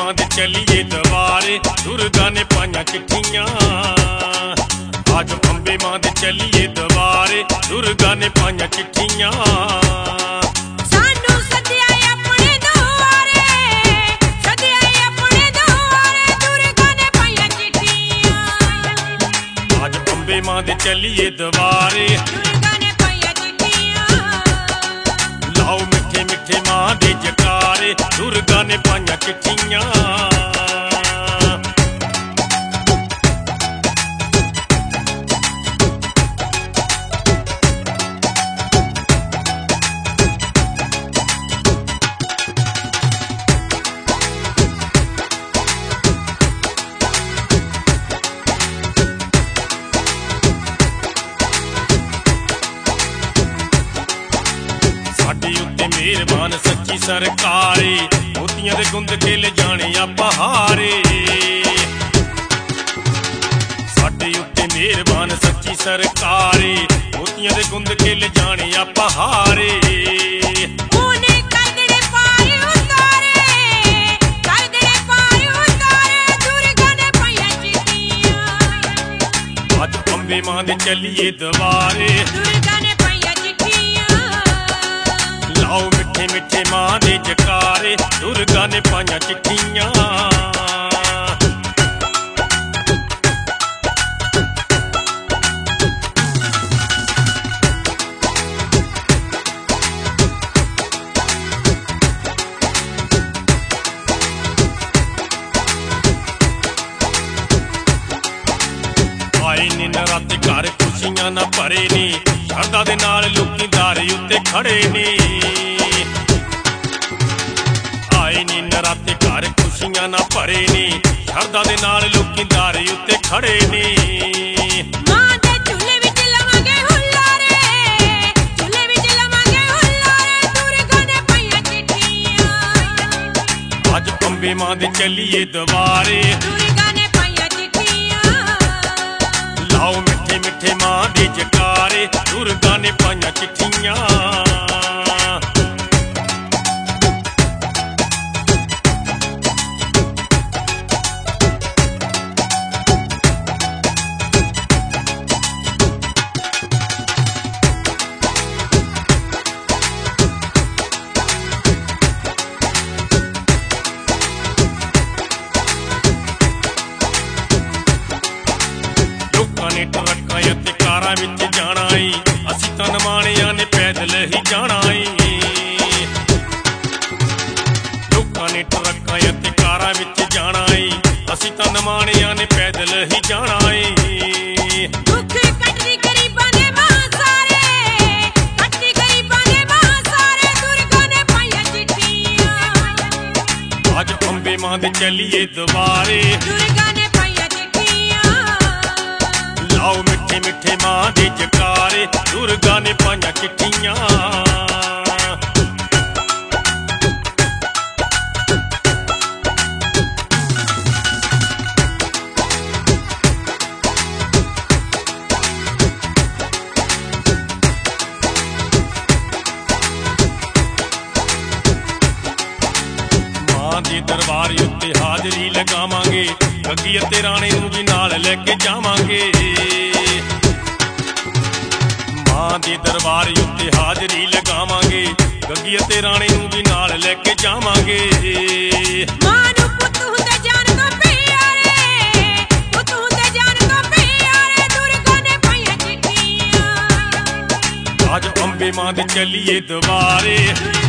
मां दे चलिए दवारे दुर्गा ने पाइयां चिट्ठियां। आज अम्बे मां दे चलिए दवारे दुर्गा ने पाइयां चिट्ठियां। मां दे चलिए दवारे दुर्गा ने पाइयां चिट्ठियां। लाओ मिठे मिठे मां दे जकारे दुर्गा ने पाइयां चिट्ठियां। मेहरबान सच्ची सरकारे मोतियां दे गुंद के ले जाने आपां हारे। साडे उत्ते मेहरबान सच्ची सरकारे मोतियां दे गुंद के ले जाने आपां हारे। आज अम्बे मां दे चलिए दवारे दुर्गा ने पाइयां चिट्ठियां। लाओ मिठे मिठे मां दे जकारे दुर्गा ने पाइयां चिट्ठियां। आए ने नराते घर खुशियां ना भरे ने शरदा दे नाल लोकी दारे उत्ते खड़े ने। आए ने नराते घर खुशियां ना भरे ने शरदा दे नाल लोकी दारे उत्ते खड़े ने। मां दे झूले विच लवांगे हुल्लारे, झूले विच लवांगे हुल्लारे दुर्गा ने पाइयां चिट्ठियां। आज अम्बे मां दे चलिए दवारे दुर्गा ने पाइयां चिट्ठियां। लाओ मिठे मिठे मां दे जकारे दुर्गा ने पाइयां चिट्ठियां। ने ट्रक्कां ते कारां विच जाना है असीं तां नमाणियां ने पैदल ही जाना है। लोकां ने ट्रक्कां ते कारां विच जाना है असीं तां नमाणियां ने पैदल ही जाना है। दुख कटदी गरीबां दे मां सारे, कटदी गरीबां दे मां सारे दुर्गा ने पाइयां चिट्ठियां। आज अम्बे मां दे चलिए दवारे दुर्गा ने पाइयां चिट्ठियां। लाओ मिठे मिठे मां दे जकारे दुर्गा ने पाइयां चिट्ठियां। मां दे दरबार उत्ते हाजरी लगावांगे गग्गी ते राणे नूं भी नाल लेके जावांगे। मां दे दरबार उत्ते हाजरी लगावांगे गग्गी ते राणे नूं भी नाल लेके जावांगे। मां नूं पुੱਤ ਹੁੰਦੇ ਜਾਨ ਤੋਂ ਪਿਆਰੇ, ਪੁੱਤ ਹੁੰਦੇ ਜਾਨ ਤੋਂ ਪਿਆਰੇ ਦੁਰਗਾ ਨੇ ਪਾਈਆਂ ਚਿੱਠੀਆਂ। आज अम्बे मां दे चलिए दवारे